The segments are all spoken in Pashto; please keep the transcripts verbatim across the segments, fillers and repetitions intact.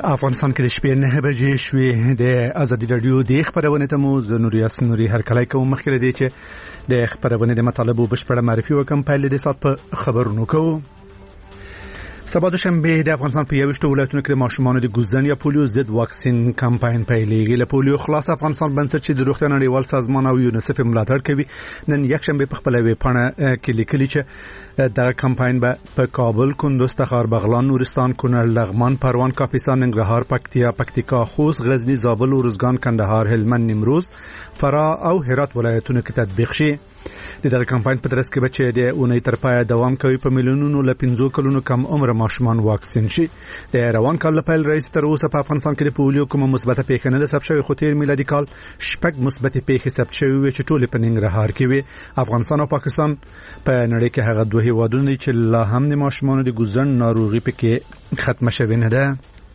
افغانستان کې د شپې نه بجې شوې د ازادي رادیو د خبرونه ته مو زنوري اسنوري هر کله کوم مخکره دي چې د خبرونه د مطالبه بشپړه معرفي وکم په لید سات په خبرونو کوو. سبا دوشنبه د افغانستان په یوشت ولایتونو کې د ماشومانو د ګوزن یا پولیو ضد واکسین کمپاین پیلېږي. له پولیو خلاص افغانستان بنسټ چې د روغتیا نړیوال سازمان او یونیسف ملاتړ کوي نن یکشنبه په خپل ویبپاڼه کې لیکلي چې دا کمپاین به په کابل، کندوز، تخار، بغلان، نورستان، کونړ، لغمان، پروان، کاپیسا، ننګرهار، پکتیا، پکتیکا، خوست، غزنی، زابل، ارزګان، کندهار، هلمند، نیمروز، فراه او هرات ولایتونو کې تطبیق شي. د دغه کمپاین په ترڅ کې بچي د اونۍ تر پای دوام کوي. په میلیونونو له پنځو کلونو کم عمر ماشومان واکسین شي. د روان کال لپاره رئیس تر اوسه په افغانستان کې د پولیو کومه مثبته پیښه نه ده ثبت شوې، خو تیر میلادي کال شپږ مثبته پیښې ثبت شوې چې ټول په ننګرهار کې وي. افغانستان او پاکستان په نړۍ کې هغه دوه هیوادونه چې لا هم د ماشومانو د ګوزن ناروغي پکې ختمه شوې نه ده.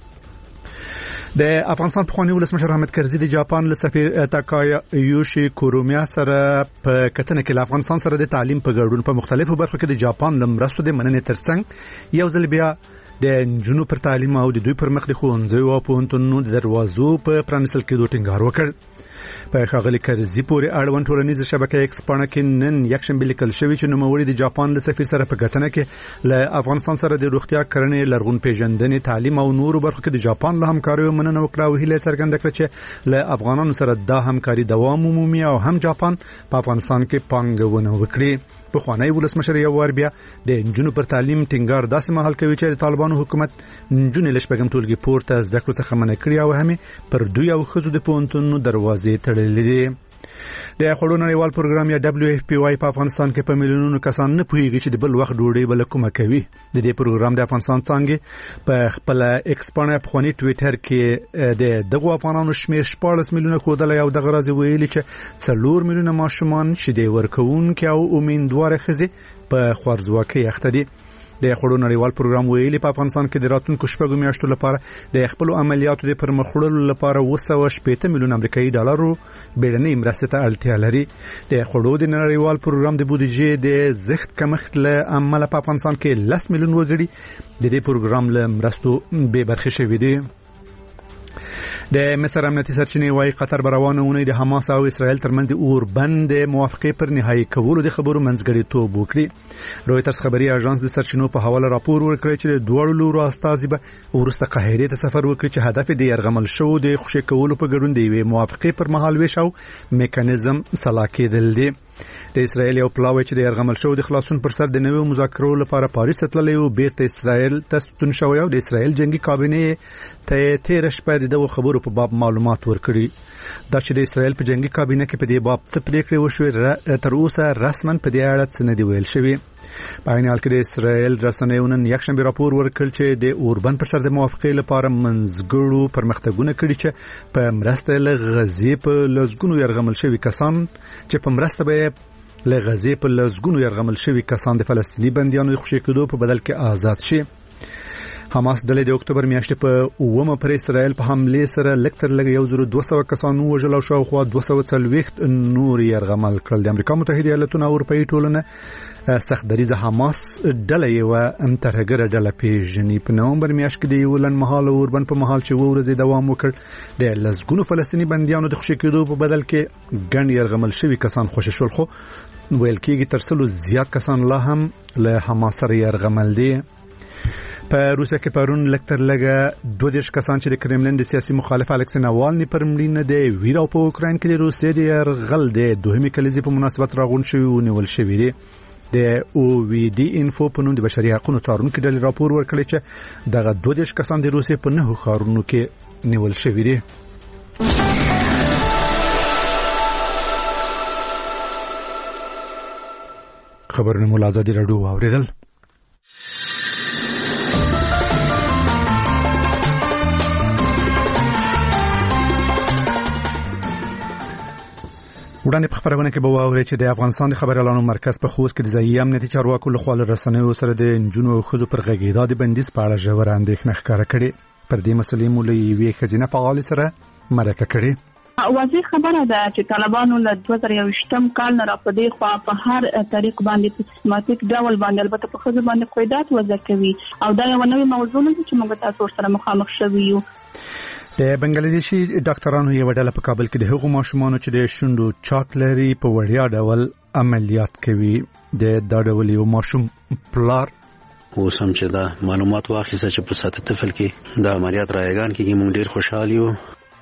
د افغانستان پخوانی ولسمشر حامد کرزي د جاپان له سفیر تاکایوشي کورومیا سره په کتنه کې له افغانستان سره د تعلیم په ګډون په مختلفو برخو کې د جاپان لمرستو د مننې ترڅنګ یو ځل بیا د جنوب پر تعلیم او د دوی پر مخ د ښوونځیو او پوهنتونونو د دروازو په پرانیستل کېدو ټینګار وکړ. په ښاغلي کرزي پورې اړوند ټولنیزه شبکه ایکس پاڼه کې نن یکشنبه لیکل شوی چې نوموړي د جاپان له سفیر سره په کتنه کې له افغانستان سره د روغتیا کرنې، لرغون پیژندنې، تعلیم او نورو برخو کې د جاپان له همکاریو مننه وکړه او هیله څرګنده کړه چې له افغانانو سره دا همکاري دوام ومومي او هم جاپان په افغانستان کې پانګونه وکړي. په خوانی ولسمشر یو ور بیا د انجونو پر تعلیم ټینګار داسې مهال کوي چې د طالبانو حکومت انجونې لشپګم ټولګي پورته زده کړو څخه منع کړی او هم پر دوی او خزو د پونتونو دروازې تړلې دي. د خړو نړیوال پروګرام یا دبليو اف پی واي په افغانستان کې په میلیونونو کسان نه پوهیږي چې د بل وخت ډوډۍ بل کومه کوي. د دې پروګرام د افغانستان څنګه په خپل ایکس پاڼه په خونی ټوئیټر کې د دغه افغانانو شمیر شپږ میلیونه کودل او دغه راځي ویلي چې څلور میلیونه ماشومان شیدې ورکوونکي او امیندواره ښځې په خوارځواکۍ اخته دي. د خړو نړیوال پروګرام ویلي په افغانستان کې د راتلونکو شپږو میاشتو لپاره د خپل عملیاتو د پرمخوړلو لپاره اوه سوه شپږ میلیون امریکایي ډالرو بیړنۍ مرستې ته اړتیا لري. د خړو د نړیوال پروګرام د بودیجې د زښت کمښت له امله په افغانستان کې لس میلیون وګړي د دې پروګرام له مرستو بې برخې شوي دي. د مصر امنیتي سرچینې وايي قطر روانه اونۍ د حماس او اسرائیل ترمنځ د اوربند موافقې پر نهایی کولو د خبرو منځګړیتوب وکړي. رويټرز خبري اژانس د سرچینو په حواله راپور ورکړی چې د دوه لورو استازي به ورسته قاهره ته سفر وکړي چې هدف د يرغمل شو د خوشی کولو په ګډون دی موافقې پر مهال ویش او میکانیزم سلا کېدل دي. د اسرائیل یو پلاوی چې د يرغمل شو د خلاصون پر سر د نوو مذاکرو لپاره پاریس ته تللی او بیرته اسرائیل ته ستون شوی او د اسرائیل جنگي کابینه ته تیر شپه د خبرو په باب معلومات ورکړي. دا چې د اسرائیل په جنگي کابینه کې په دې باب څه پریکړه وشوه تر اوسه رسماً په دې اړه څه نه دی ویل شوی. په عین حال کې د اسرائیل رسنیو نن یکشنبه راپور ورکړ چې د اوربند پر سر د موافقې لپاره منځګړو پرمختګونه کړي چې په مرسته له غزې په لزګونو يرغمل شوی کسان چې په مرسته به له غزې په لزګونو يرغمل شوی کسان د فلسطینی بنديانو د خوشی کېدو په بدل کې آزاد شي. حماس ډلې د اکتوبر میاشتې په اومه پر اسرائیل په حمله سره لکتر لګ یو زره دوه سوه کسانو وژل او شاوخوا دوه سوه څلوېښت نور يرغمل کړل. د امریکا متحده ایالاتونو او اروپאי ټولنه سخت دریزه حماس ډله یو امترهګره ډله پیژني. په نومبر میاشت کې د یو لنډمهاله اوربند په محل چې ورځې دوام وکړ د لزګونو فلسطینی بنديانو د خوشی کېدو په بدل کې ګڼ يرغمل شوی کسان خوشی شول، خو ویل کېږي تر څلو زیات کسان لا هم له حماس سره يرغمل دي. په روسیا کې پرون لکتر لګه دوه دیش کسان چې د کرملین د سیاسي مخالف الکسی ناوالني پر مړینه دی ویرا په اوکراین کې د روسیې د يرغل د دوهمې کلیزې په مناسبت راغون شوی او نیول شوی دی. د او وی ډي انفو په نوم د بشري حقوقو څارونکو ډلې راپور ورکړی چې دغه دوه دیش کسان د روسیې په نهو ښارونو کې نیول شوی دي. خبرونه مو آزادي راډیو اوریدل. وړاندې په خبرونه کې به واوري چې د افغانستان د خبر اعلانو مرکز په خوست کې د ځایي امنیتي چارواکو له خوا رسنیو سره د انجونو او ښځو پر غږیدا د بندیز په اړه ژوره اندېښنه ښکاره کړې. پر دې مسلې مو له یوې ښځینه فعالې سره مرکه کړې. واضح خبره ده چې طالبانو له دوه زره یوویشتم کال نه را پدې خو په هر طریق باندې په سیستماتیک ډول باندې البته په خځو باندې قیدات وضع کوي او دا یو نوې موضوع نه چې موږ تاسو سره مخامخ شوي یو د بنگلاديشي ډاکټرانو یو ډله په کابل کې د هغو ماشومانو چې د شونډو چاک لري په وړیا ډول عملیات کوي. د دا ډول یو ماشوم پلار اوس هم چې دا معلومات واخیسته چې په ساته طفل کې د عملیات رایگان کې موږ ډیر خوشحال یو.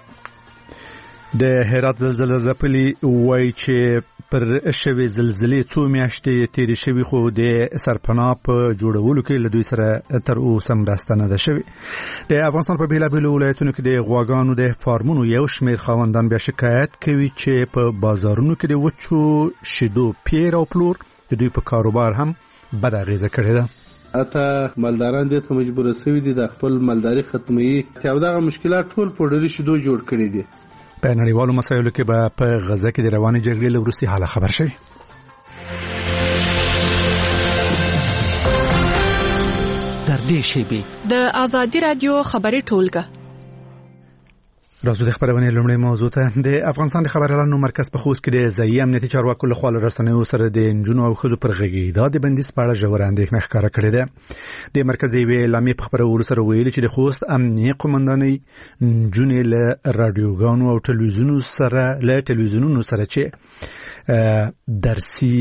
د هرات زلزلې ځپلي وایي چې پر شوی زلزلې څو میاشتې تیرې شوي خو د سرپناه په جوړولو کې له دوی سره تر اوسه مرسته نه ده شوې. د افغانستان په بیلابیلو ولایتونو کې د غواګانو د فارمونو یو شمېر خاوندان بیا شکایت کوي چې په بازارونو کې د وچو شیدو پیر او پلور د دوی په کاروبار هم بد اغیزه کړې ده. اته مالداران دې ته مجبور شوي دي د خپل مالداري ختموي او دغه مشکلات ټول په ډېر شیدو جوړ کړي دي. په نړیوالو مسایلو کې به په غزه کې د روانې جګړې له وروستي حاله خبر شي. در دې شیبې د آزادي رادیو خبري ټولګه راځو د خبرونې لومړی موضوع ته. د افغانستان د خبريالانو مرکز په خوست کې د ځایي امنیتي چارواکو له خوا له رسنیو سره د نجونو او ښځو پر غږیدا د بندیز په اړه ژوره اندېښنه ښکاره کړې ده. د مرکز د یوې اعلامیې په خبرولو سره ویلي چې د خوست امنیه قومندانۍ نجونې له راډیوګانو او ټلویزیونونو سره له ټلویزیونونو سره چې درسي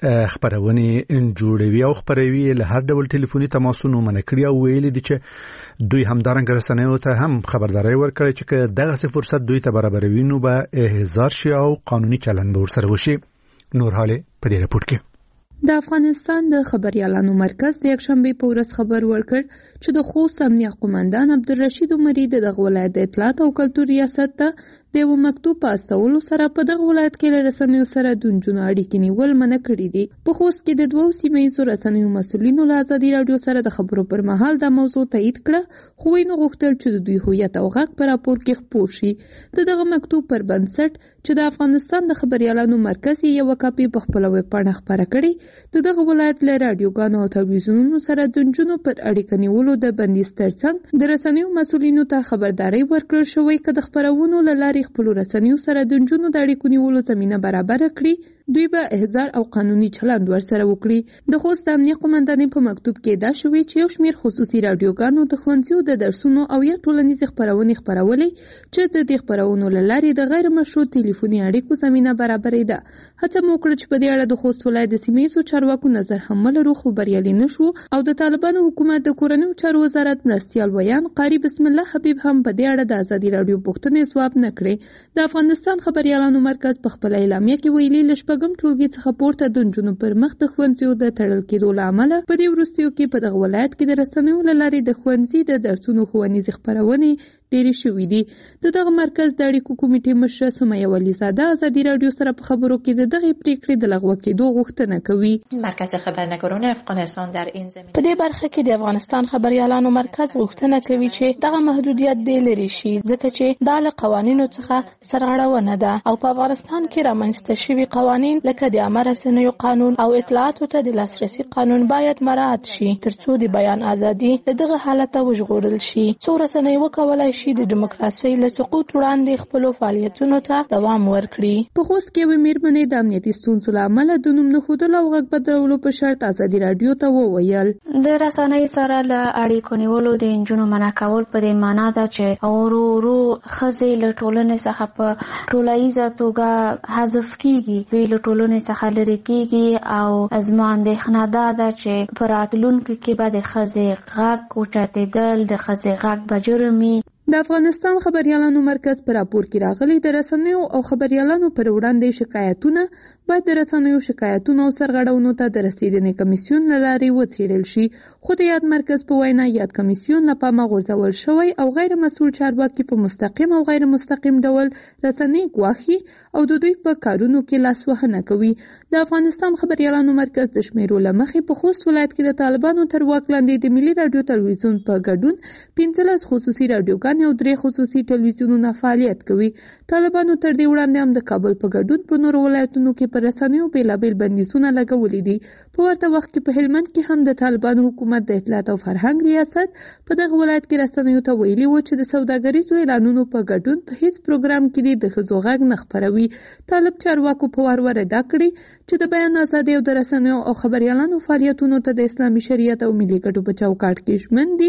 خبرونه جوړوي او خبروي له هر ډول ټلیفوني تماسونو منع کړی او ویلي دي چې دوی همدارنګه رسنیو ته هم خبرداري ورکړي چې دغه څه فرصت دوی ته برابروي نو به احضار شي او قانوني چلند به ورسره وشي. نور حاله په دې رپورت کې د افغانستان د خبريالانو مرکز د یکشنبه په ورځ خبر ورکړ چې د خوست امنیه قومندان عبدالرشید عمری د دغه ولایت د اطلاعات او کلتور ریاست ته د یو مکتوب په استولو سره په دغه ولایت کې له رسنیو سره د نجونو اړیکې نیول منع کړي دي. په خوست کې د دوو سیمه ییزو رسنیو مسؤلینو له ازادي رادیو سره د خبرو پر مهال دا موضوع تایید کړه خو یې نو غوښتل چې د دوی هویت او غږ په راپور کې خپور شي. د دغه مکتوب پر بنسټ چې د افغانستان د خبريالانو مرکز یو کاپي په خپل ویب پاڼه خبره کړي د دغه ولایت له راډیوګانو او ټلویزیونونو سره د نجونو پر اړیکې نیولو د بندیز ترڅنګ د رسنیو مسؤلینو ته خبرداري ورکړل شوې چې د خبرونو له لارې خپل رسنیو سره د نجونو د اړیکو نیولو زمينه برابر کړي دوی به احضار او قانوني چلند ورسره وکړي. د خوست امنیه قومندانۍ په مکتوب کې دا شوی چې یو شمېر خصوصي راډیوګانو د ښوونځیو د درسونو او یا ټولنیزې خبرونې خپرولې چې د دې خبرونو له لارې د غیر مشروع ټلیفوني اړیکو زمينه برابرې ده. هڅه مو وکړه چې په دې اړه د خوست ولایت د سیمه ییزو چارواکو نظر هم لرو خو بریالي نشو او د طالبانو حکومت د کورنیو چارو وزارت مرستيال ویان قاری بسم الله حبیب هم په دې اړه د ازادي رادیو پوښتنې ځواب نه کړې. د افغانستان خبريالانو مرکز په خپل اعلامیه کې ویلي لشپږم ټولګي څخه پورته د نجونو پر مخ د ښوونځیو د تړل کېدو له امله په دې وروستیو کې په دغه ولایت کې د رسنیو له لارې د ښوونځي د درسونو ښوونیزې خپرونې ډېرې شوې دي. د دغه مرکز د اړیکو کمیټې مشره سمیه ولیزاده ازادي رادیو سره په خبرو کې د دغه پریکړې د لغوه کېدو غوښتنه کوي. مرکز خبرنگاران افغانستان در این زمینه په دې برخه کې د افغانستان خبريالانو مرکز غوښتنه کوي چې دغه محدودیت دې لري شي ځکه چې دا له قوانینو څخه سرغړونه ده او په افغانستان کې رامنځته شوي قوانین لکه د عامه رسنیو قانون او اطلاعاتو ته د لاسرسي قانون باید مراعات شي ترڅو د بیان ازادي له دغه حالت وژغورل شي. څو رسنۍ وکولای شي د دیموکراسي له سقوط وړاندې خپل فعالیتونو ته دوام ورکړي. په خوست کې یوې میرمنې د امنیتي ستونزو له امله د نوم نښودلو او غږ بدلولو په شرط ازادي رادیو ته وویل د رسنۍ سره له اړیکو نیولو د نجونو منع کول په دې معنا ده چې ورو ورو ښځې له ټولنې څخه په ټولاییزه توګه حذف کیږي دوی له ټولنې څخه لرې کیږي او زما اندېښنه دا ده چې په راتلونکي کې به د ښځې غږ اوچتېدل د ښځې غږ به جرمي. د افغانستان خبريالانو مرکز پر راپور کې راغلي د رسنیو او خبريالانو پر وړاندې شکایتونه باید د رسنیو شکایتونو او سرغړونو ته د رسیدنې کمیسیون له لارې وڅېړل شي خو د یاد مرکز په وینا یاد کمیسیون له پامه غورځول شوی او غیر مسؤل چارواکي په مستقیم او غیر مستقیم ډول رسنۍ ګواښي او د دوی په کارونو کې لاسوهنه کوي. د افغانستان خبريالانو مرکز د شمیرو له مخې په خوست ولایت کې د طالبانو تر واک لاندې د ملي رادیو تلویزیون په ګډون پنځلس خصوصي رادیوګانې او درې خصوصي ټلویزیونونه فعالیت کوي. طالبانو تر دې وړاندې هم د کابل په ګډون په نورو ولایتونو کې پر رسنیو بیلابیل بندیزونه لګولي دي. په ورته وخت کې په هلمند کې هم د طالبانو حکومت د اطلاعات او فرهنګ ریاست په دغه ولایت کې رسنیو ته ویلي و چې د سوداګریزو اعلانونو په ګډون په هیڅ پروګرام کې د ښځو غږ نه خپروي. طالب چارواکو په وار ور ادا کړي چې د بیان ازادي او د رسنیو او خبريالانو فعالیتونو ته د اسلامي شریعت او ملي ګټو په چوکاټ کې ژمن دي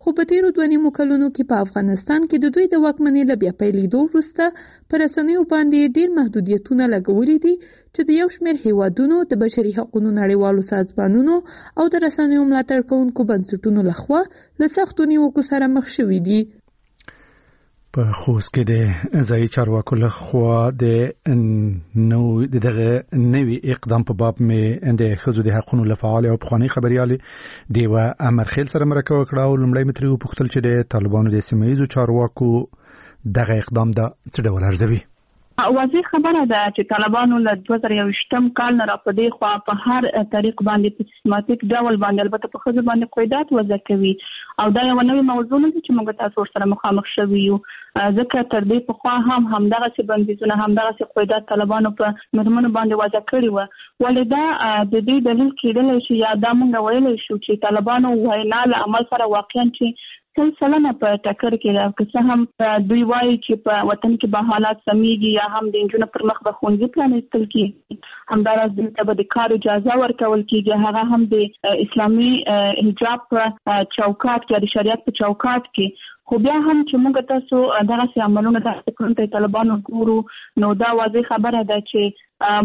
خو په تیرو دوه نیمو کلونو کې په افغانستان کې د دوی د واکمنۍ له بیا پیلېدو وروسته په رسنیو باندې ډېر محدودیتونه لګولي دي چې د یو شمېر هیوادونو د بشري حقوقو نړیوالو سازمانونو او د رسنیو ملاتړ کوونکو بنسټونو لخوا له سختو نیوکو سره مخ شوي دي. په خوست کې د ځایي چارواکو لخوا د نو دغه نوي اقدام په باب مې د ښځو د حقوقو لپاره او پخوانی خبريالې دیوه امرخیل سره مرکه وکړه او لومړی متری وپوښتل چې د طالبانو د سیمه ییزو چارواکو دغه اقدام د څه ډول ارزوي. واضح خبره ده چې طالبانو له دوه زره یوویشتم کال نه را په دې خوا په هر طریق باندې په سیستماتیک ډول باندې البته په ښځو باندې قیودات وضع کوي او دا یو نوې موضوع نه ده چې موږ تاسو سره مخامخ شوي یو ځکه تر دې پخوا هم همدغسې بندیزونه همدغسې قیودات طالبانو په مېرمنو باندې وضع کړي وو ولې دا د دې دلیل کېدلی شي یا دا موږ ویلی شو چې طالبانو وینا له عمل سره واقعا چې سل سلنه په ټکر کې ده که څه هم دوی وایي چې په وطن کې به حالات سمیږي یا هم د نجونو پر مخ به ښوونځي پرانیستل کېږي همداراز دوی ته به د کار اجازه ورکول کېږي هغه هم د اسلامي حجاب په چوکاټ کې د شریعت په چوکاټ کې خو بیا هم چې موږ تاسو دغسې عملونه داسې کړنو ته طالبانو ګورو نو دا واضح خبره ده چې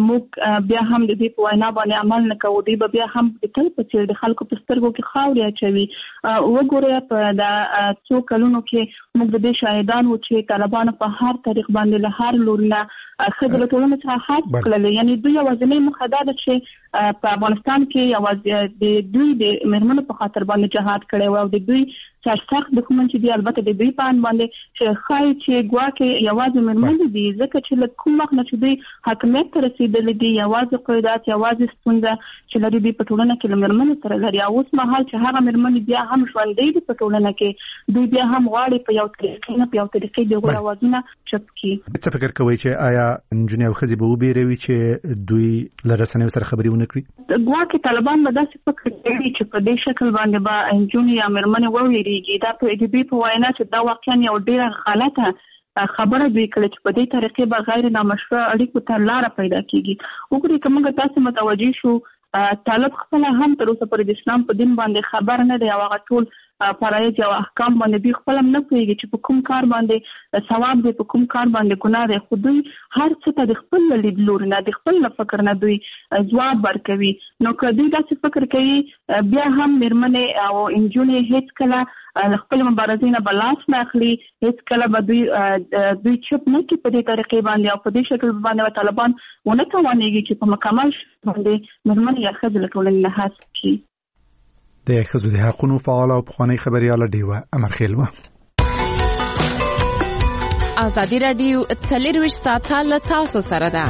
موږ بیا هم د دې په وینا باندې عمل نه کوو دوی به بیا هم د تل په څېر د خلکو په سترګو کې خاورې اچوي وګورئ په دا څو کلونو کې موږ د دې شاهدان وو چې طالبانو په هر طریق باندې له هر لوري نه ښځو له ټولنې څخه حذف کړلې یعنې دوی یوازینۍ موخه دا ده چې په افغانستان کې یوازې د دوی د مېرمنو په خاطر باندې جهاد کړی و او د دوی سخت دښمن چې دی البته د دوی په اند باندې چې ښایي چې ګواکې یوازې مېرمنې دي ځکه چې له کوم وخت نه چې دوی حاکمیت ته رسېدلي دي یوازې قیودات یوازې ستونزه چې لري دوی په ټولنه کې له مېرمنو سره لري او اوس مهال چې هغه مېرمنې بیا هم ژوندۍ دي په ټولنه کې دوی بیا هم غواړي په یو طریقې نه په یو طریقې د هغوی اوازونه چپ کړي. څه فکر کوئ چې آیا نجونې او ښځې به وبېروي چې دوی له رسنیو سره خبرې ونه کړي؟ ګواکې طالبان به داسې فکر کوي چې په دې شکل باندې به نجونې یا مېرمنې وویریږي دا په ادبي په وینا چې دا واقعا یو ډېره غلطه خبره دوی کړې چې په دې طریقې به غیر نامشروع اړیکو ته لاره پیدا کیږي. وګورئ که موږ تاسو متوجه شو طالب خپله هم تر اوسه پورې د اسلام په دین باندې خبر نه دی او هغه ټول فرایض او احکام باندې دوی خپل هم نه پوهېږي چې په کوم کار باندې ثواب دی په کوم کار باندې ګناه دی خو دوی هر څه ته د خپل له لیدلوري نه د خپل له فکر نه دوی ځواب ورکوي. نو که دوی داسې فکر کوي بیا هم مېرمنې او نجونې هېڅ کله له خپل مبارزې نه به لاس نه اخلي هېڅ کله به دوی دوی چپ نه کړي په دې طریقې باندې او په دې شکل باندې به طالبان ونه توانېږي چې په مکمل باندې مېرمنې یا ښځې له ټولنې نه حذف کړي. د ښځو د حقونو فعال او پخوانی خبرياله دیوه امرخیل و. ازادي رادیو څلرویشت ساعته له تاسو سره ده.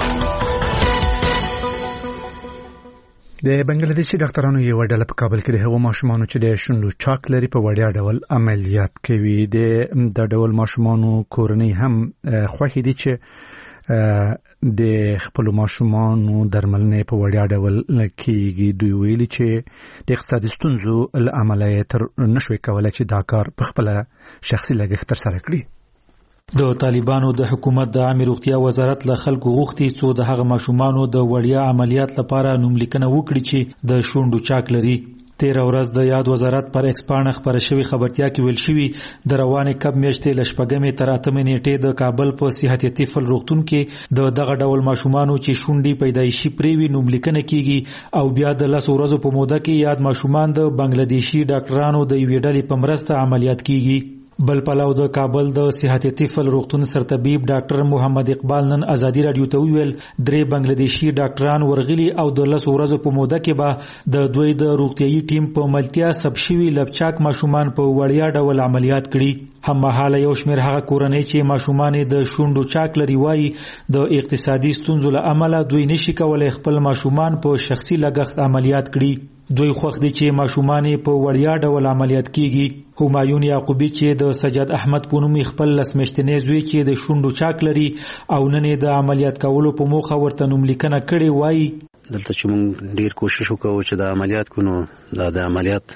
د بنگلاديشي ډاکټرانو یو ډله په کابل کې د هغو ماشومانو چې د شونډو چاک لري په وړیا ډول عملیات کوي. د د ډول ماشومانو کورنۍ هم خوښ دي چې د خپل ماشومانو درملنې په وړیا ډول کېږي. دوی ویلي چې د اقتصادي ستونزو له امله تر نشوي کولای چې دا کار په خپل شخصي لګښت ترسره کړي. د طالبانو د حکومت د عامه روغتیا وزارت له خلکو غوښتي څو د هغه ماشومانو د وړیا عملیات لپاره نوملیکنه وکړي چې د شونډو چاک لري. تیر ورځ د یاد وزارت پر ایکس پاڼه خبره شوی خبرتیا کې ویل شوی د روانې کب میاشتې ل شپږمې تر اتمې نیټې د کابل په صحت طفل روغتون کې د دغه ډول ماشومانو چې شونډې پیدایشي پریوي نوملیکنه کیږي او بیا د لس ورځو په موده کې یاد ماشومان د بنگلاديشي ډاکټرانو د یوې ډلې په مرسته عملیات کیږي. بل پلاو د کابل د صحت طفل روغتون سرطبيب ډاکټر محمد اقبال نن ازادي رادیو ته ویل درې بنگلاديشي ډاکټران ورغلي او د لس ورځو په موده کې به د دوی د روغتيایي ټیم په ملتیا سب شوی لبچاک ماشومان په وړیا ډول عملیات کړي. هم مهاله یو شمېر هغه کورنۍ چې ماشومان د شونډو چاک لري وایي د اقتصادي ستونزو له امله دوی نشي کولای خپل ماشومان په شخصي لګښت عملیات کړي. دوی خوښ دي چې ماشومان په وړیا ډول عملیات کیږي. همایون یعقوبی چې د سجاد احمد په نوم خپل لسمشتنې زوی چې د شونډو چاک لري او نن د عملیات کولو په موخه ورته نوملیکنه کړي وایي دلته چې موږ ډیر کوشش وکړو چې د عملیات کونو د عملیات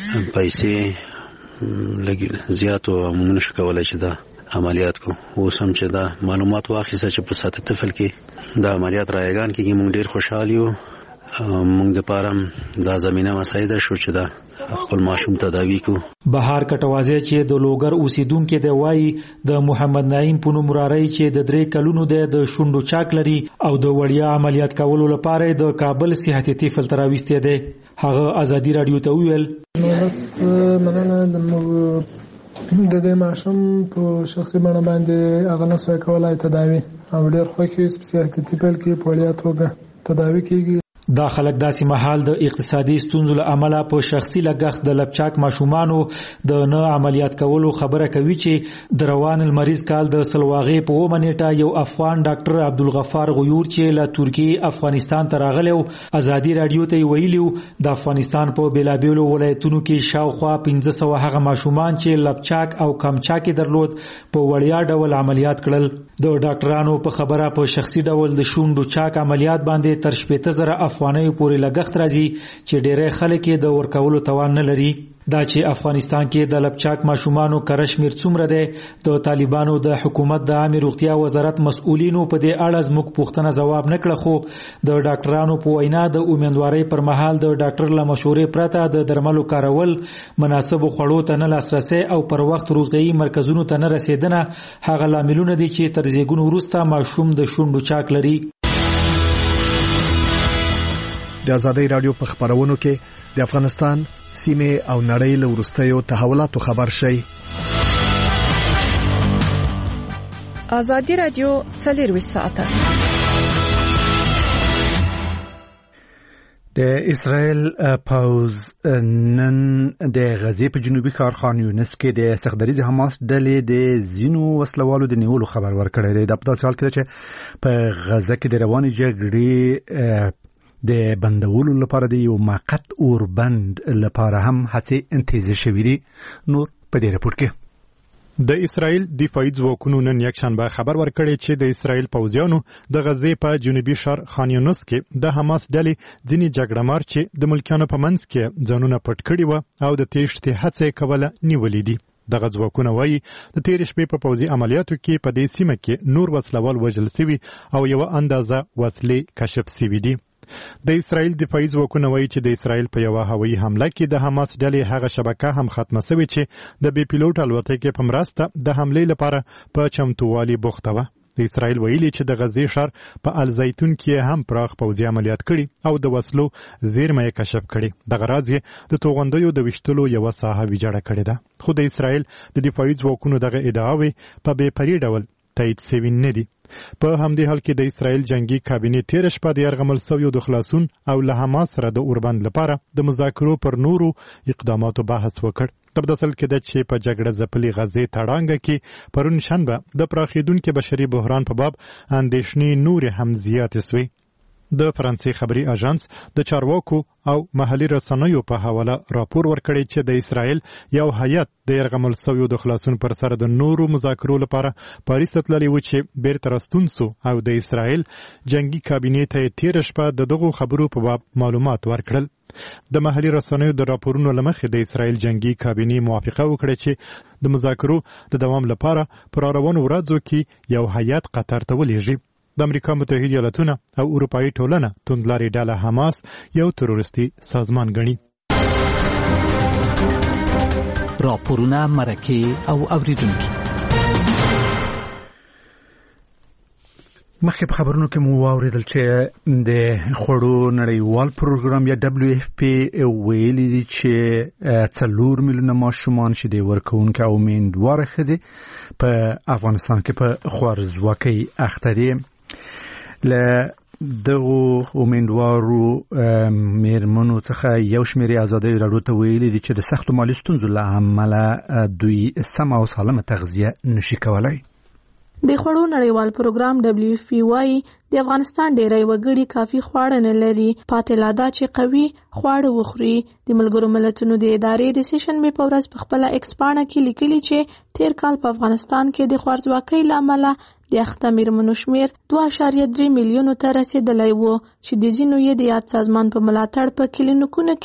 پیسې لګي زیات او موږ نشو کولای چې د عملیات کو اوس هم چې د معلومات واخیسته چې په ساته طفل کې د عملیات رایگان کې موږ ډیر خوشاله یو موږ د پاره د زمينه مساعده شو چې دا خپل ماشوم تداوی کو. بهار کټوازی چې د لوګر اوسیدونکو دی وایي د محمد نعیم په نوم راري چې د درې کلونو د شونډو چاک لري او د وړیا عملیات کولو لپاره د کابل صحتي طفل تراويسته دی. هغه ازادي رادیو ته ویل بس مننه د دې ماشوم په شخصي باندې باندې هغه نه سوي کولای تداوی او ډېر خوښي صحتي طفل کې په وړیا توګه تداوی کیږي. دا خلک داسې محل د اقتصادي ستونزو له امله په شخصي لګښت د لپچاک ماشومانو د نه عملیات کولو خبره کوي چې د روان المریض کال د سلواغې په اومه نیټه یو افغان ډاکټر عبدالغفار غیور چې له ترکیې افغانستان ته راغلی ازادي رادیو ته ویلیو د افغانستان په بیلابیلو ولایتونو کې شاوخوا پنځه سوه هغه ماشومان چې لپچاک او کمچاک درلود په وړیا ډول عملیات کړل. د ډاکټرانو په خبره په شخصي ډول د شونډو چاک عملیات باندې تر شپږ زره افغانۍ پورې لګښت راځي چې ډېری خلک یې د ورکولو توان نه لري. دا چې افغانستان کې د لپچاک ماشومانو کره شمېر څومره دی د طالبانو د حکومت د عامه روغتیا وزارت مسؤلینو په دې اړه زموږ پوښتنه ځواب نه کړه، خو د ډاکټرانو په وینا د امیندوارۍ پر مهال د ډاکټر له مشورې پرته د درملو کارول، مناسب خوړو ته نه لاسرسی او پر وخت روغتیايي مرکزونو ته نه رسیدنه هغه لاملونه دي چې تر زیږون وروسته ماشوم د شونډو چاک لري. د ازادي رادیو په خبرونو کې د افغانستان سیمه او نړۍ له وروستیو تحولاتو خبر شي. ازادي رادیو څلور ساعته د اسرائیل پوز نن د غزې په جنوبي ښار خان یونس کې د سخدریز حماس ډلې د زینو وسلوالو د نیولو خبر ورکړی دی. د په داسې حال کې چې په غزه کې د روانې جګړې د بندولو لپاره د یو موقت اوربند لپاره هم هڅې انتهازي شوې دي. نور په دې راپور کې د اسرائیل دفاعي ځواکونو نن یکشنبه خبر ورکړی چې د اسرائیل پوځیانو د غزې په جنوبي ښار خان یونس کې د حماس ډلې ځینې جګړهمار چې د ملکیانو په منځ کې ځانونه پټ کړي وو او د تېښتې هڅې کوله نیولې دي. دغه ځواکونه وایي د تېرې شپې په پوځي عملیاتو کې په دې سیمه کې نور وسلوال وژل سوي او یوه اندازه وسلې کشف سوي دي. د اسرائیل دفاعي ځواکونه وایي چې د اسرائیل په یوه هوایي حمله کې د حماس ډلې هغه شبکه هم ختمه سوې چې د بې پیلوټ الوتکې په مرسته د حملې لپاره په چمتووالي بوخته وه. د اسرائیل ویلي چې د غزې ښار په الزیتون کې هم پراخ پوځي عملیات کړي او د وسلو زیرمه یې کشف کړي. دغه راز یې د توغندیو د ویشتلو یوه ساحه ویجاړه کړې ده، خو د اسرائیل د دفاعي ځواکونو دغه ادعاوې په بې پرې ډول تایید سوي نه دي. په همدې حال کې د اسرائیل جنگي کابینې تېره شپه د یرغمل سویو د خلاصون او له حماس سره د اوربند لپاره د مذاکرو پر نورو اقداماتو بحث وکړ. په داسې حال کې ده چې په جګړه ځپلې غزې تړانګه کې پرون شنبه د پراخېدونکي بشري بحران په باب اندېښنې نورې هم زیاتې سوې. د فرانسې خبري اژانس د چارواکو او محلي رسنیو په حواله راپور ورکړی چې د اسرائیل یو هیئت د یرغمل سویو د خلاصون پر سر د نورو مذاکرو لپاره پاریس ته تللی و چې بیرته راستون سو او د اسرائیل جنگي کابینې ته یې تېره شپه د دغو خبرو په باب معلومات ورکړل. د محلي رسنیو د راپورونو له مخې د اسرائیل جنگي کابینې موافقه وکړه چې د مذاکرو د دوام لپاره پر روانو ورځو کې یو هیئت قطر ته ولېږي. د امریکا متحده ایالاتونه او اروپایي ټولنه توندلارې ډله حماس یو تروریستي سازمان ګڼي. راپورونه، مرکې او اوریدونکي. مخکې په خبرونو کې مو واوریدل چې د خوړو نړیوال پروګرام یا دبليو اف پی ویلي دي چې څلور میلیونه ماشومان چې د ورکوونکو او میندواره ښځې په افغانستان کې په خوارځواکۍ اخته دي. له دغو امیندوارو میرمنو څخه یو شمېر ازادي رادیو ته ویلي دي چې د سختو مالي ستونزو له امله دوی سمه او سالمه تغذیه نشي کولای. د خوړو نړیوال پروګرام دبليو اف پی وايي د افغانستان ډېری وګړي کافي خواړه نه لري. پاتې لا دا چې قوي خواړه وخوري. د ملګرو ملتونو د ادارې د سیشن مې په ورځ په خپله ایکس پاڼه کې لیکلي چې تیر کال په افغانستان کې د خوارځواکۍ له امله د اخته میرمنو شمېر دوه اعشاریه درې میلیونو ته رسېدلی و چې د ځینو یې د یاد سازمان په ملاتړ په کلینیکونو کې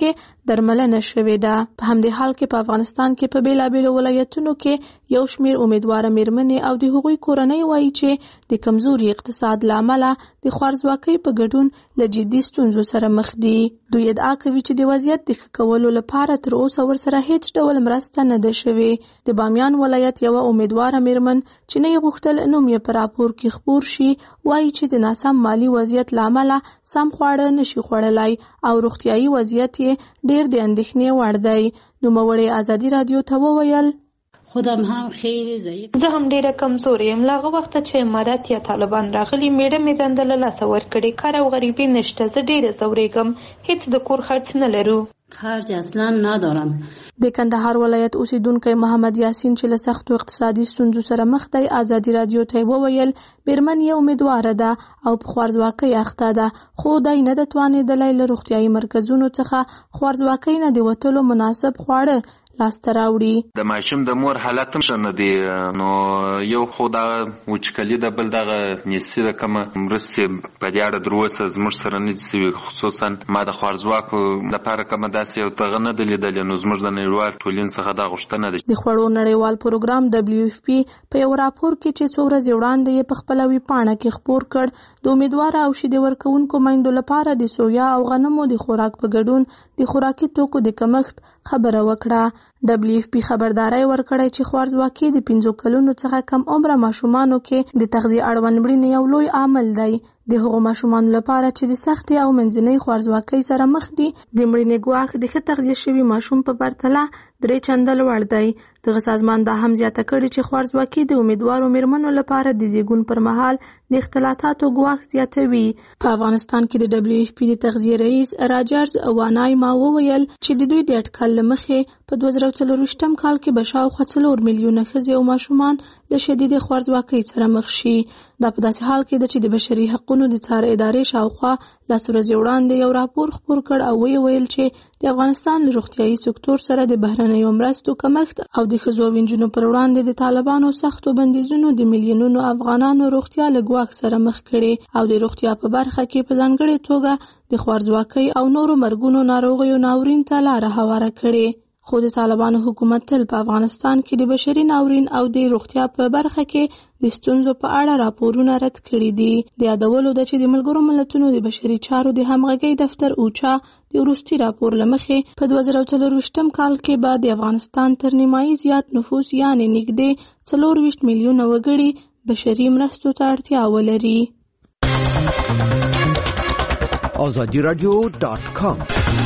درملنه شوې ده. په همدې حال کې په افغانستان کې په بیلابیلو ولایتونو کې یو شمیر امیدواره میرمنې او د هغوی کورنۍ وایي چې د کمزوري اقتصاد له امله د خوارځواکۍ په ګډون له جدي ستونزو سره مخ دي. دوی ادعا کوي چې د وضعیت د ښه کولو لپاره تر اوسه ورسره هیڅ ډول مرسته نه ده شوې. د بامیان ولایت یوه امیدواره میرمن چې نه یې غوښتل نوم یې په راپور کې خپور شي وایي چې د ناسم مالي وضعیت له امله سم خواړه نشي خوړلی او روغتیایي وضعیت یې ډیر د اندېښنې وړ دی. نوموړې ازادي رادیو ته وویل خودم هم خیلی ضعیف زه هم ډیره کمزوري یم. له هغه وخته چې امارات یا طالبان راغلي میړه مې دنده له لاسه ورکړې. کار او غریبي نشته. زه ډیره ځورېږم. هیڅ د کور خرڅ نه لرو. خرج اصلا ندارم. د کندهار ولایت اوسیدونکی محمد یاسین چې له سختو اقتصادي ستونزو سره مخ دی ازادي رادیو ته وویل میرمن یې امیدواره ده او په خوارځواکۍ اخته ده خو دی نه ده توانېدلی له روغتیایي مرکزونو څخه خوارځواکۍ نه د وتلو مناسب خواړه لاسته راوړي. د ماشوم د مور حالت هم ښه نه دی. نو یو خو دغه وچکلي ده، بل دغه نیستي ده. کومه مرستې په دې اړه تر اوسه زموږ سره نه دي سوي. خصوصا ما د خوارځواکو لپاره کومه داسې یو دغه نه دی لیدلی. نو زموږ د نړیوال ټولنې څخه دا غوښتنه ده. د خوړو نړیوال پروګرام دبلیو اف پی په یو راپور کې چې څو ورځې وړاندې یې په خپله ویبپاڼه کې خپور کړ د امیدواره او شیدې ورکوونکو میندو لپاره د سویا او غنمو د خوراک په ګډون د خوراکي توکو د کمښت خبره وکړه. دبلیو اف پی خبرداري ورکړی چې خوارځواکي د پنځو کلونو څخه کم عمره ماشومانو کې د تغذیه اړوند مړینې یو لوی عامل دی. د هغو ماشومانو لپاره چې د سختي او منځنۍ خوارځواکۍ سره مخ دي د مړینې ګواښ د ښه تغذیه شوي ماشوم په پرتله درې چنده لوړ دی. دغه سازمان دا هم زیاته کړې چې خوارځواکي د امیدوارو میرمنو لپاره د زیږون پر مهال د اختلاطاتو ګواښ زیاتوي. په افغانستان کې د دبلیو اف پی د تغذیه رئیس راجرز وانای ما وویل چې د دوی د اټکل له مخې په دوه زره څلرویشتم کال کې به شاوخوا څلور میلیونه ښځې او ماشومان له شدیدې خوارځواکۍ سره مخ شي. دا په داسې حال کې ده چې د بشري حقونو د څار ادارې شاوخوا لس ورځې وړاندې یو راپور خپور کړ او ویې ویل چې د افغانستان له روغتیایي سکتور سره د بهرنیو مرستو کمښت او د ښځو او نجونو پر وړاندې د طالبانو سختو بندیزونو د میلیونونو افغانانو روغتیا له ګواښ سره مخ کړي او د روغتیا په برخه کې په ځانګړې توګه د خوارځواکۍ او نورو مرګونو ناروغیو ناورین ته لاره هواره کړې. خو د طالبانو حکومت تل په افغانستان کې د بشري ناورین او د روغتیا په برخه کې د ستونزو په اړه راپورونه رد کړي دي. د یادولو ده چې د ملګرو ملتونو د بشري چارو د همغږۍ دفتر اوچا د وروستي راپور له مخې په دوه زره څلرویشتم کال کې به د افغانستان تر نیمایي زیات نفوس یعنې نږدې څلورویشت میلیونه وګړي بشري مرستو ته اړتیا ولري. آزادی رادیو ډاټ کام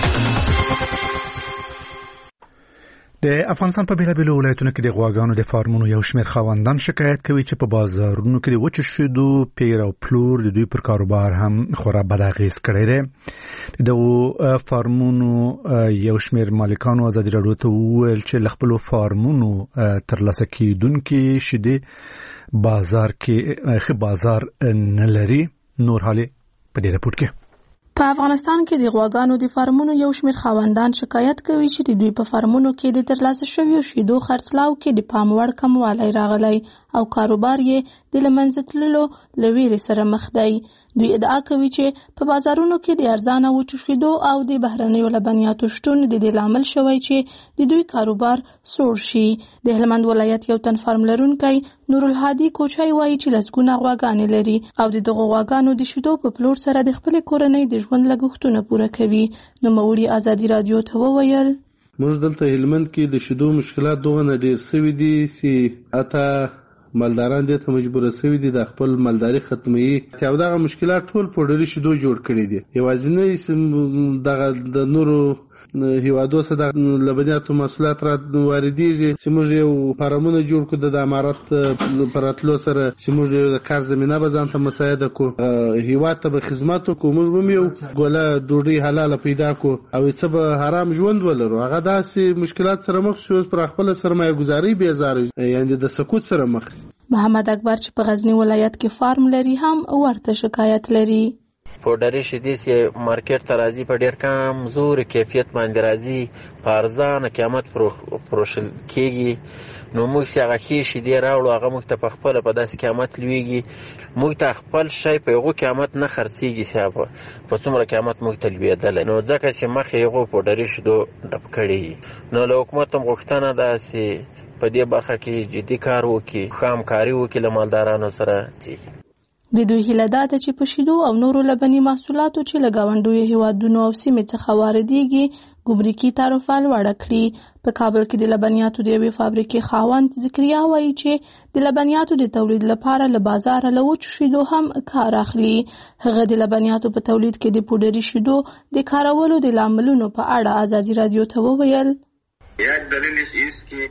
د افغانستان په بیلابیلو ولایتونو کې د غواګانو د فارمونو یو شمېر خاوندان شکایت کوي چې په بازارونو کې د وچو شیدو پیر او پلور د دوی پر کاروبار هم خورا بد اغېز کړی دی. د فارمونو یو شمېر مالکانو ازادي راډیو ته وویل چې له خپلو فارمونو ترلاسه کیدونکې شیدې بازار کې ښه بازار نه لري. نور حالې په دې راپور کې. په افغانستان کې د غواګانو د فارمونو یو شمېر خاوندان شکایت کوي چې د دوی په فارمونو کې د ترلاسه شویو شیدو خرڅلاو کې د پام وړ کموالی راغلی او کاروبار یې د له منځه تللو له ویرې سره مخ دی. دوی ادعا کوي چې په بازارونو کې د ارزانه وچو شیدو او د بهرنیو لبنیاتو شتون د دې لامل شوی چې د دوی کاروبار سوړ شي. د هلمند ولایت یو تن فارم لرونکی نورالهادي کوچای وایي چې لسګونه غواګانې لري او د دغو غواګانو د شیدو په پلور سره د خپلې کورنۍ د ژوند لګښتونه پوره کوي. نوموړي ازادي رادیو ته وویل موږ دلته هلمند کې د شیدو مشکلات دوغه ډېر سوي دي چې اته مالداران دې ته مجبور سوي دي د خپل مالداري ختمي. او دغه مشکلات ټول پوډري شیدو جوړ کړي دي. یوازینی دغه د نورو هیوادو څخه د لبنیاتو محصولات را واردېږي چې موږ یو فارمونه جوړ کړو د امارات پر راتلو سره چې موږ یو د کار زمینه به ځان ته مساعده کړو. هیواد ته به خدمت وکړو. موږ به یو ګوله ډوډۍ حلاله پیدا کړو او څه به حرام ژوند ولرو. هغه داسې مشکلات سره مخ شو پر خپل سرمایه گذاري بیزاره یعنی د سقوط سره مخ. محمد اکبر چې په غزنی ولایت کې فارم لري هم ورته شکایت لري. پوډري شیدې چې مارکیټ ته راځي په ډېر کمزوري کیفیت باندې راځي، په ارزانه قیمت پروشل کېږي. نو موږ چې هغه ښې شیدې راوړو هغه موږ ته په خپله په داسې قیمت لویږي، موږ ته خپل شی په هغو قیمت نه خرڅېږي چې په څومره قیمت موږ ته لوېدلی. نو ځکه چې مخکې هغو پوډري شیدو ډب کړي. نو له حکومت هم غوښتنه ده چې په دې برخه کې جدي کار وکړي، ښه همکاري وکړي له مالدارانو سره. د دوی هیله دا ده چې په شیدو او نورو لبني محصولاتو چې له ګاونډیو هیوادونو او سیمې څخه واردېږي ګمرکي تعرفه لوړه کړي. په کابل کې د لبنیاتو د یوې فابریکې خاوند ذکریا وایي چې د لبنیاتو د تولید لپاره له بازاره له وچو شیدو هم کار اخلي. هغه د لبنیاتو په تولید کې د پوډري شیدو د کارولو د لاملونو په اړه ازادي رادیو ته وویل. یک دلیل است که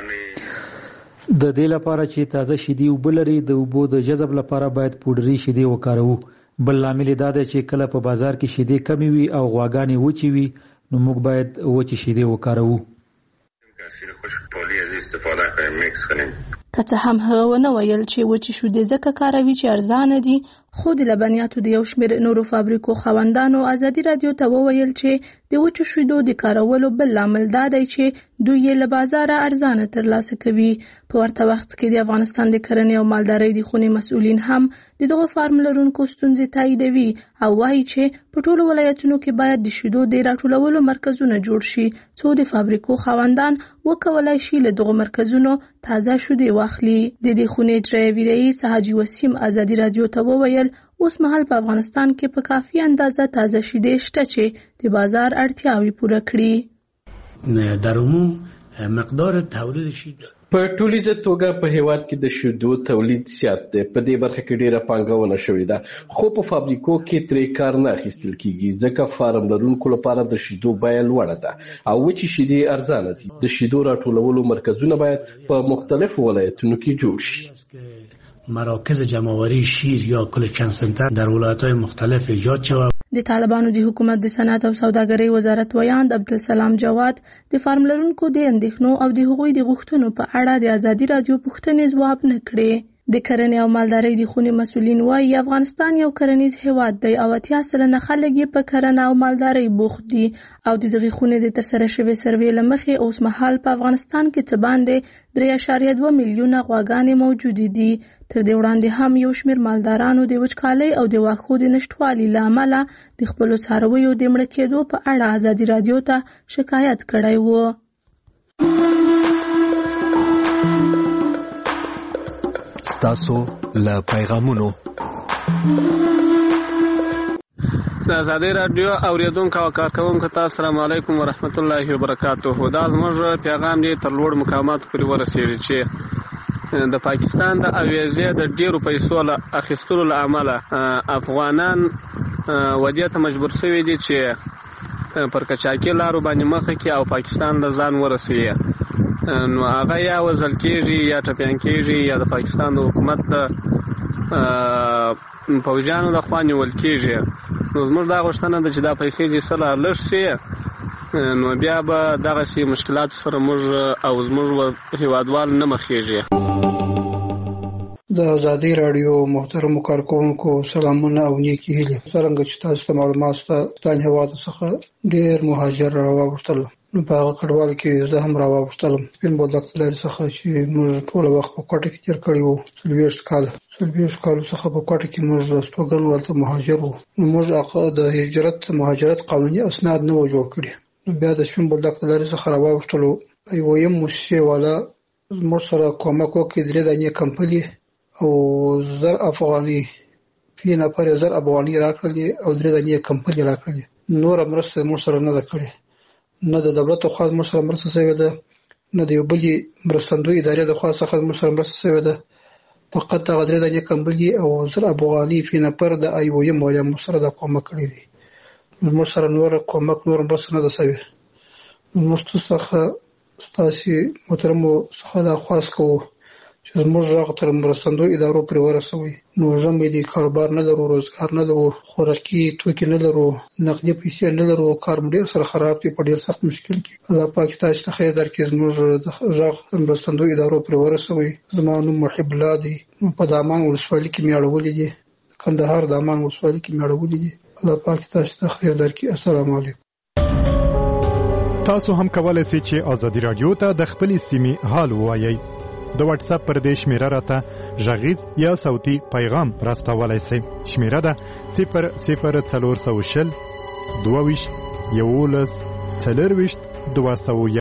د دې لپاره چې تازه شیدې اوبه لري د اوبو د جذب لپاره باید پوډري شیدې وکاروو. بل لامل دا دی چې کله په بازار کې شیدې کمې وي او غواګانې وچې وي نو موږ باید وچې شیدې وکاروو. که څه هم هغه ونه ویل چې وچې شیدې ځکه کاروي چې ارزانه دي، خو د لبنیاتو د یو شمېر نورو فابریکو خاوندانو ازادي رادیو ته وویل چې د وچو شیدو د کارولو بل لامل دا دی چې دوی یې له بازاره ارزانه ترلاسه کوي. په ورته وخت کې د افغانستان د کرنې او مالدارۍ د خونې مسؤلین هم د دغو فارم لرونکو ستونزې تاییدوي او وایي چې په ټولو ولایتونو کې باید د شیدو د راټولولو مرکزونه جوړ شي څو د فابریکو خاوندان وکولای شي له دغو مرکزونو تازه شیدې واخلي. د دې خونې اجرایوي رئیس حاجي وسیم ازادي رادیو ته وویل اوس مهال په افغانستان کې په کافي اندازه تازه شیدې شته چې د بازار اړتیاوې پوره کړي. در عموم مقدار تولید شیدې په ټولیزه توګه په هیواد کې د شیدو تولید زیات دی. په دې برخه کې ډیره پانګونه شوې ده، خو په فابریکو کې ترې کار نه اخیستل کیږي ځکه فارم لرونکو لپاره د شیدو بیه لوړه ده او وچې شیدې ارزانه دي. د شیدو راټولولو مرکزونه باید په مختلفو ولایتونو کې جوړ شي. مراکز جمع‌آوری شیر یا کلچن سنتر در ولایت‌های مختلف ایجاد شود. د طالبانو د حکومت د صنعت او سوداګرۍ وزارت ویاند عبدالسلام جواد د فارم لرونکو د اندېښنو او د هغوی د غوښتنو په اړه د ازادي رادیو پوښتنې ځواب نه کړې. د کرنې او مالدارۍ د خونې مسؤلین وایي افغانستان یو کرنیز هیواد دی او اتیا سلنه خلک یې په کرنه او مالدارۍ بوخت دي او د دغې خونې د ترسره شوې سروې له مخې اوس مهال په افغانستان کې څه باندې درې اعشاریه دوه میلیونه غواګانې موجودې دي. تر دې وړاندې هم یو شمېر مالدارانو د وچکالۍ او د واښو د نشتوالي له امله د خپلو څارویو د مړه کېدو په اړه ازادي رادیو ته شکایت کړی و. ستاسو له پیغامونو د ازادي رادیو اوریدونکو او کارکونکو ته السلام علیکم ورحمت الله وبرکاتہ. دا زموږ پیغام دی تر لوړ مقاماتو پورې ورسېږي چې د پاکستان د اویزې د ډیرو پیسو له اخیستلو له امله افغانان ودې ته مجبور شوي دي چې پر کچاکي لارو باندې مخه کړي او پاکستان له ځان ورسوي. نو هغه یا وژل کېږي یا ټپیان کېږي یا د پاکستان د حکومت د پوځیانو د خوا نیول کېږي. نو زموږ دا غوښتنه ده چې دا پیسې دې څه لا لږ شي نو بیا به دغسې مشکلاتو سره موږ او زموږ هیوادوال نه مخېږي. د ازادي رادیو محترم کارکونکو سلامونه او نیکی هیلې. څرنګه چې تاسو ته معلومات ستا د هیواد څخه ډېر مهاجر راوغوښتل نو په هغه کډوال کې زه هم راوغوښتلم. سپین بولدک لارې څخه چې موږ ټوله وخت په کوټه کې تېر کړی وو څلوېښت کاله څلوېښت کالو څخه په کوټه کې موږ استوګن ولته مهاجر وو. موږ د هجرت مهاجرت قانوني اسناد نه و جوړ کړي. نو بیا د سپین بولدک لارې څخه راوغوښتلو یویم موسسې والا زموږ سره کومک وکړي. درې دانې کمپنۍ او زر افغاني فی نفر زر افغاني راکړلې او درې دانې کمپنۍ راکړلې. نوره مرسته موږ سره نه ده کړې، نه د دولت خوا موږ سره مرسته شوې ده، نه د یو بلې مرستندوی ادارې د خوا څخه موږ سره مرسته شوې ده. فقط هغه درې دانې کمپنۍ او زر افغاني فی نفر د آی او ایم والا موږ سره دا کومک کړی دی. موږ سره نور کومک نور مرسته نه ده شوې. موږ څخه ستاسې محترمو څخه دا خواست کوو چې زموږ غږ تر مرستندوی ادارو پورې ورسوئ. نو ژمی دی، کاروبار نه لرو، روزګار نه لرو، خوراکي توکي نه لرو، نقدي پیسې نه لرو، کار مو ډېر سره خراب دی، په ډېر سخت مشکل کې. الله پاک تاسو ته خیر درکړي. زموږ غږ تر مرستندوی ادارو پورې ورسوئ. زما نوم محب الله دی. په دامان ولسوالۍ کې مې اړولې دي، کندهار دامان ولسوالۍ کې مې اړولې دي. الله پاک تاسو ته خیر درکړي. السلام علیکم. تاسو هم کولای شئ چې ازادي رادیو ته د خپل سیمې حال ووایئ. د واتس اپ پر دې شمیره راته غږیز یا صوتي پیغام راستولای شئ. شمیره ده صفر صفر څلور سوه شل دوه ویشت یولس څلور ویشت دوه سوه